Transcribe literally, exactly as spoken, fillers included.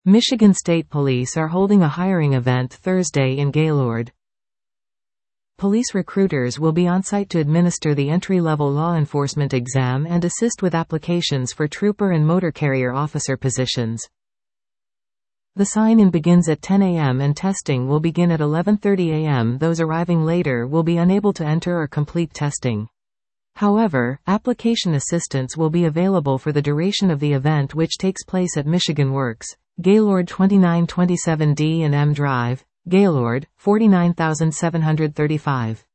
Michigan State Police are holding a hiring event Thursday in Gaylord. Police recruiters will be on site to administer the entry-level law enforcement exam and assist with applications for trooper and motor carrier officer positions. The sign-in begins at ten A M and testing will begin at eleven thirty A M Those arriving later will be unable to enter or complete testing. However, application assistance will be available for the duration of the event, which takes place at Michigan Works, Gaylord twenty-nine twenty-seven D and M Drive, Gaylord, forty-nine thousand seven hundred thirty-five.